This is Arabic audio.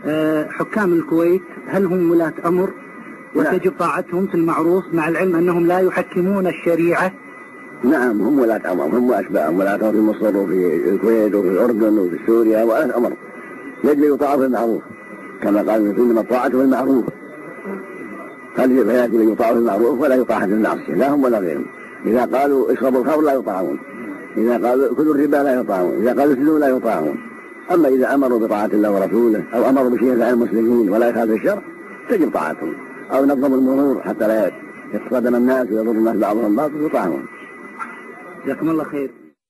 حكام الكويت هل هم ولاة أمر وتجب طاعتهم في المعروف مع العلم أنهم لا يحكمون الشريعة؟ نعم هم ولاة أمر، هم وأشباههم ولاة أمر في مصر وفي الكويت وفي الأردن وفي سوريا ولاة أمر، يجب يطاعوا في المعروف كما قال إنما الطاعة في المعروف، فيجب أن يطاعوا في المعروف ولا يطاع في المعصية لا هم ولا غيرهم. إذا قالوا اشربوا الخمر لا يطاعون، إذا قالوا كلوا الربا لا يطاعون، إذا قالوا اسجدوا لا يطاعون. أما إذا أمروا بطاعة الله ورسوله أو أمروا بشيء ينفع المسلمين ولا يخالف الشرع تجب طاعتهم، أو نظموا المرور حتى لا يتصادم الناس ويضر الناس بعضهم بعض يطاعون. جزاكم الله خير.